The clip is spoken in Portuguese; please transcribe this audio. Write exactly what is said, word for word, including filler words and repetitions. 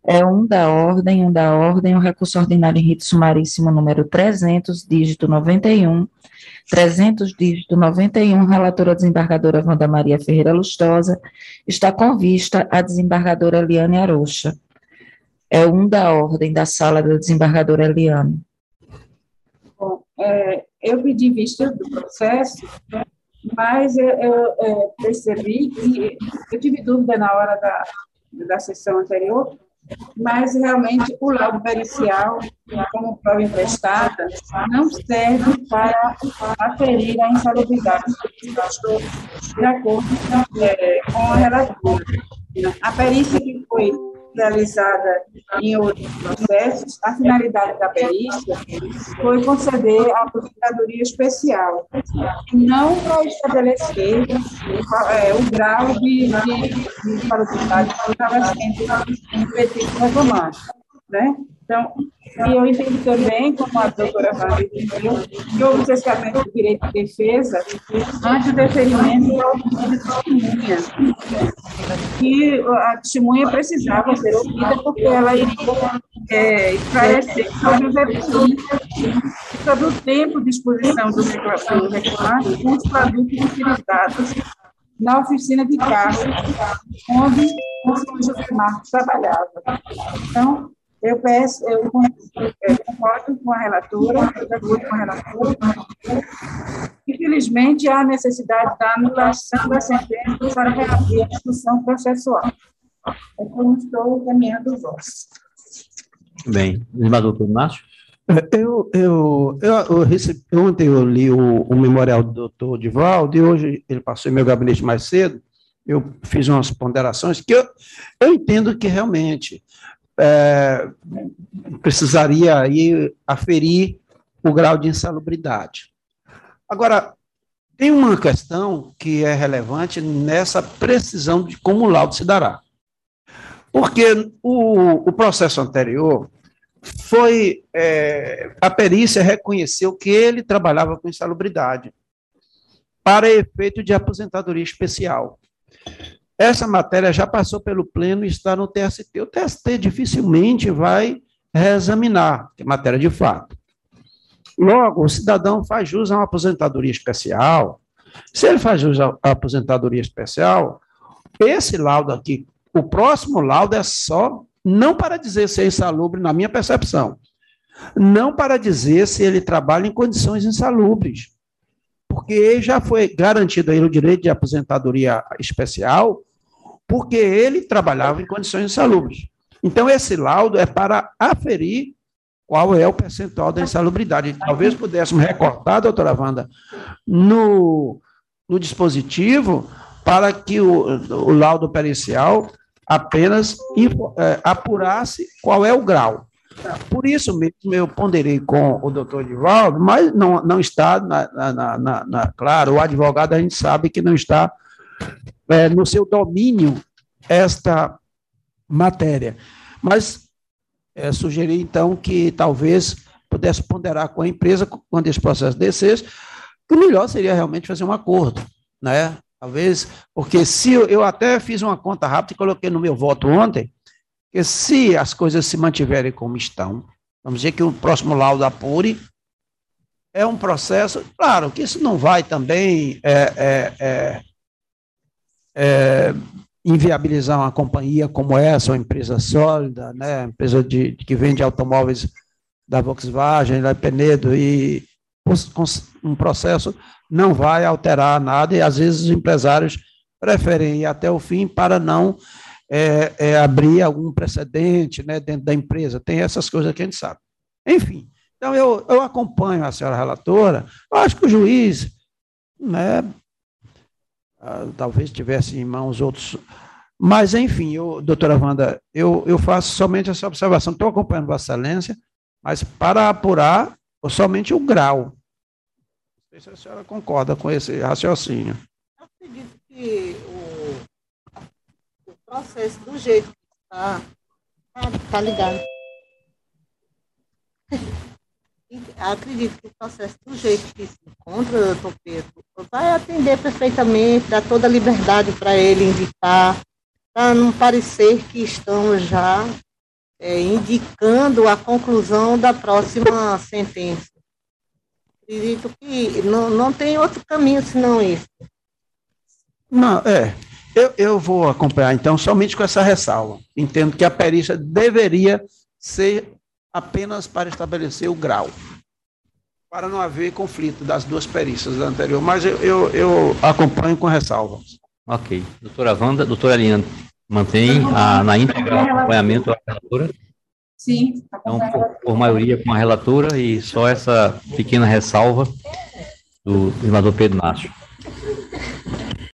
É um da ordem, um da ordem, o recurso ordinário em rito sumaríssimo número trezentos, dígito noventa e um, trezentos, dígito noventa e um, relatora desembargadora Wanda Maria Ferreira Lustosa, está com vista a desembargadora Eliane Arocha. É um da ordem da sala da desembargadora Eliane. Bom, é, eu pedi vista do processo, mas eu, eu, eu percebi que eu tive dúvida na hora da, da sessão anterior, mas realmente o laudo pericial, como prova emprestada, não serve para aferir a insalubridade. Estou de acordo é, com a relatora. A perícia que foi realizada em outros processos, a finalidade da perícia foi conceder a aposentadoria especial, não para estabelecer é, o grau de, de, de insalubridade que estava sendo petido reclamado, né? Então, e eu entendo também, como a doutora Wanda entendeu, que houve cessamento do direito de defesa antes do deferimento da opinião de testemunha, que a testemunha precisava ser ouvida porque ela iria é, esclarecer sobre os eventos, sobre o tempo de exposição do reclamado com os produtos utilizados na oficina de carro, onde o senhor José Marcos trabalhava. Então, eu peço, eu, eu concordo com a relatora, de acordo com a relatora. Infelizmente, há necessidade da anulação da sentença para reabrir a discussão processual. É como estou caminhando os votos. Bem, desembargador Márcio. Eu, eu, eu, eu recebi, ontem eu li o, o memorial do doutor Divaldo, e hoje ele passou em meu gabinete mais cedo, eu fiz umas ponderações que eu, eu entendo que realmente é, precisaria aí aferir o grau de insalubridade. Agora, tem uma questão que é relevante nessa precisão de como o laudo se dará. Porque o, o processo anterior foi, é, a perícia reconheceu que ele trabalhava com insalubridade para efeito de aposentadoria especial. Essa matéria já passou pelo pleno e está no T S T. O T S T dificilmente vai reexaminar, que é matéria de fato. Logo, o cidadão faz jus a uma aposentadoria especial. Se ele faz jus a aposentadoria especial, esse laudo aqui, o próximo laudo é só, não para dizer se é insalubre, na minha percepção, não para dizer se ele trabalha em condições insalubres, porque já foi garantido a ele o direito de aposentadoria especial, porque ele trabalhava em condições insalubres. Então, esse laudo é para aferir qual é o percentual da insalubridade. Talvez pudéssemos recortar, doutora Wanda, no, no dispositivo, para que o, o laudo pericial apenas é, apurasse qual é o grau. Por isso mesmo, eu ponderei com o doutor Divaldo, mas não, não está, na, na, na, na, claro, o advogado a gente sabe que não está é, no seu domínio esta matéria. Mas é, sugeri, então, que talvez pudesse ponderar com a empresa, quando esse processo descesse, que o melhor seria realmente fazer um acordo, né? Talvez, porque se eu, eu até fiz uma conta rápida e coloquei no meu voto ontem, que se as coisas se mantiverem como estão, vamos dizer que o próximo laudo apure, é um processo, claro, que isso não vai também é, é, é, é, inviabilizar uma companhia como essa, uma empresa sólida, né, empresa de, que vende automóveis da Volkswagen, da Penedo, e um processo não vai alterar nada, e às vezes os empresários preferem ir até o fim para não é, é, abrir algum precedente, né, dentro da empresa. Tem essas coisas que a gente sabe. Enfim, então eu, eu acompanho a senhora relatora, eu acho que o juiz, né, talvez tivesse em mãos outros, mas enfim, eu, doutora Wanda, eu, eu faço somente essa observação, estou acompanhando Vossa Excelência, mas para apurar somente o grau. Não sei se a senhora concorda com esse raciocínio. Eu acredito que o, o processo, do jeito que está, está ligado. Acredito que o processo, do jeito que se encontra, doutor Pedro, vai atender perfeitamente, dar toda a liberdade para ele indicar, para não parecer que estamos já é, indicando a conclusão da próxima sentença. Acredito que não, não tem outro caminho senão esse. Não, é. Eu, eu vou acompanhar, então, somente com essa ressalva. Entendo que a perícia deveria ser apenas para estabelecer o grau, para não haver conflito das duas perícias da anterior, mas eu, eu, eu acompanho com ressalvas. Ok. Doutora Wanda, doutora Eliane, mantém a, na íntegra o acompanhamento da relatora? Sim. Então, por, por maioria com a relatora e só essa pequena ressalva do senador Pedro Márcio.